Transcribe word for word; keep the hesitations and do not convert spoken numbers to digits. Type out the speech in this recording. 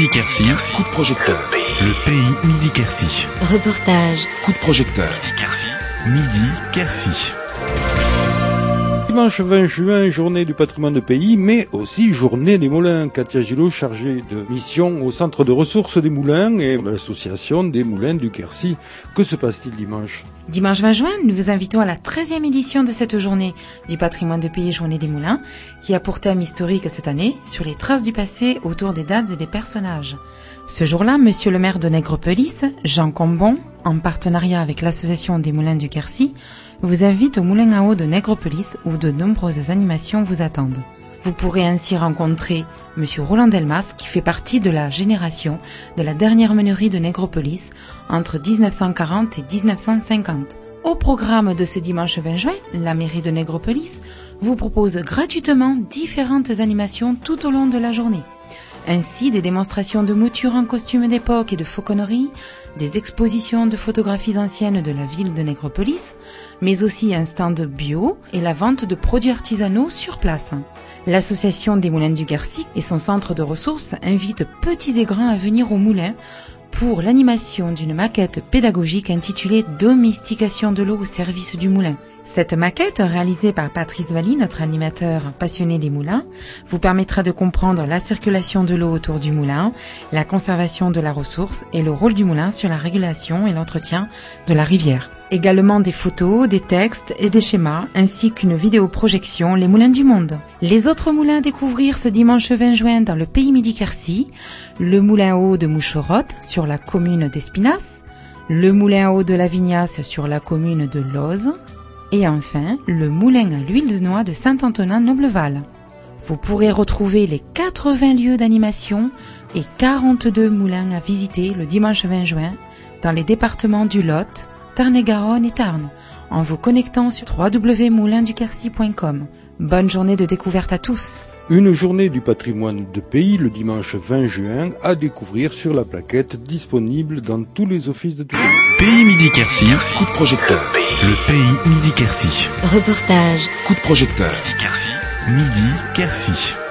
Midi-Quercy. Coup de projecteur. Le pays Midi-Quercy. Reportage. Coup de projecteur. Midi-Quercy. Dimanche vingt juin, journée du patrimoine de pays, mais aussi journée des moulins. Katia Gillot, chargée de mission au centre de ressources des moulins et l'association des moulins du Quercy. Que se passe-t-il dimanche ? Dimanche vingt juin, nous vous invitons à la treizième édition de cette journée du patrimoine de pays Journée des moulins, qui a pour thème historique cette année sur les traces du passé autour des dates et des personnages. Ce jour-là, monsieur le maire de Nègrepelisse, Jean Combon, en partenariat avec l'association des moulins du Quercy, vous invite au moulin à eau de Nègrepelisse où de nombreuses animations vous attendent. Vous pourrez ainsi rencontrer monsieur Roland Delmas qui fait partie de la génération de la dernière meunerie de Nègrepelisse entre dix-neuf cent quarante et dix-neuf cent cinquante. Au programme de ce dimanche vingt juin, la mairie de Nègrepelisse vous propose gratuitement différentes animations tout au long de la journée. Ainsi, des démonstrations de mouture en costume d'époque et de fauconnerie, des expositions de photographies anciennes de la ville de Nègrepelisse, mais aussi un stand bio et la vente de produits artisanaux sur place. L'association des moulins du Quercy et son centre de ressources invitent petits et grands à venir au moulin pour l'animation d'une maquette pédagogique intitulée « Domestication de l'eau au service du moulin ». Cette maquette, réalisée par Patrice Valli, notre animateur passionné des moulins, vous permettra de comprendre la circulation de l'eau autour du moulin, la conservation de la ressource et le rôle du moulin sur la régulation et l'entretien de la rivière. Également des photos, des textes et des schémas, ainsi qu'une vidéoprojection Les Moulins du Monde. Les autres moulins à découvrir ce dimanche vingt juin dans le pays Midi-Quercy, le moulin à eau de Moucherotte sur la commune d'Espinasse, le moulin à eau de la Vignasse sur la commune de Loz, et enfin le moulin à l'huile de noix de Saint-Antonin-Nobleval. Vous pourrez retrouver les quatre-vingts lieux d'animation et quarante-deux moulins à visiter le dimanche vingt juin dans les départements du Lot, Tarn-et-Garonne et Tarn, en vous connectant sur w w w point moulin du quercy point com. Bonne journée de découverte à tous. Une journée du patrimoine de pays le dimanche vingt juin à découvrir sur la plaquette disponible dans tous les offices de tourisme. Pays Midi-Quercy. Coup de projecteur. Le pays Midi-Quercy. Reportage. Coup de projecteur. Midi-Quercy.